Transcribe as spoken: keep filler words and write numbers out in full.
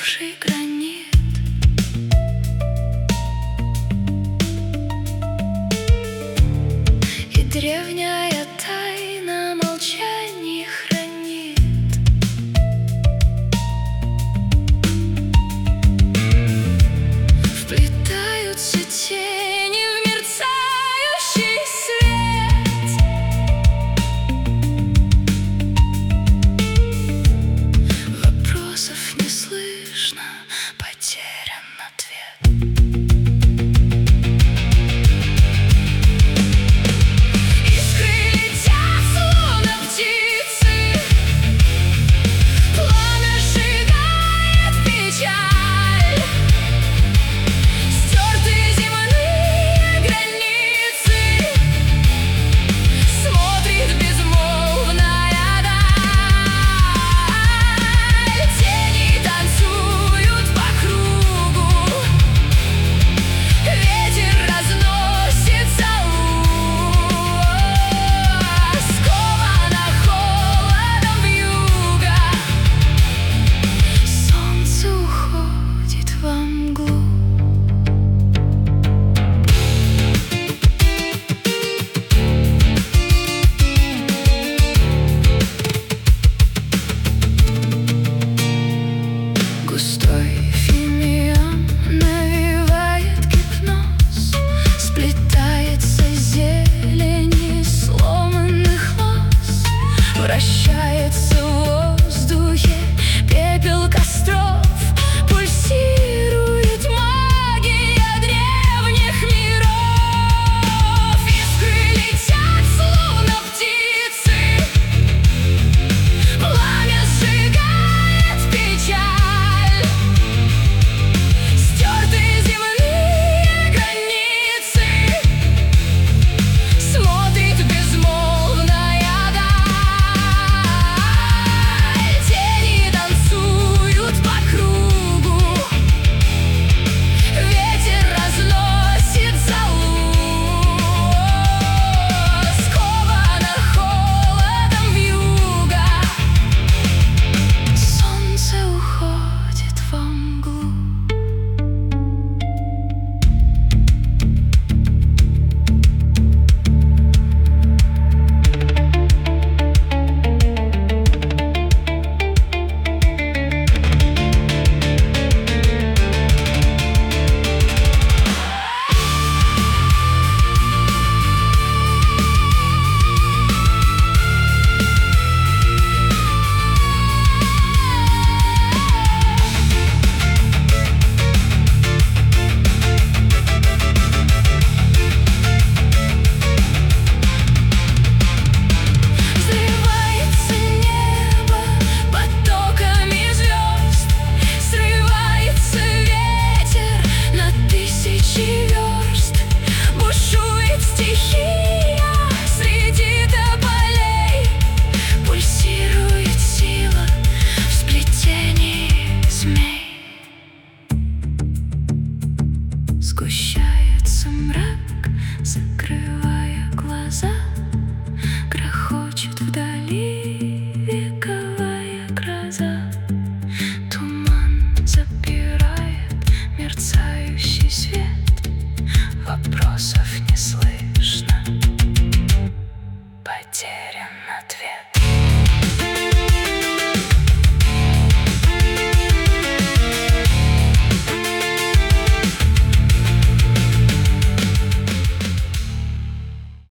замерзший гранит. И древняя тайна молчание хранит. Вплетаются тени в мерцающий свет. Вопросов не слышно, потерян ответ. Густой фимиам навевает гипноз, сплетается зелень из сломанных лоз, вращается в воздухе пепел костров, пульсирует магия древних миров. Искры летят, словно птицы, пламя сжигает печаль. Сгущается мрак, закрывая глаза, грохочет вдали вековая гроза. Туман запирает мерцающий свет, вопросов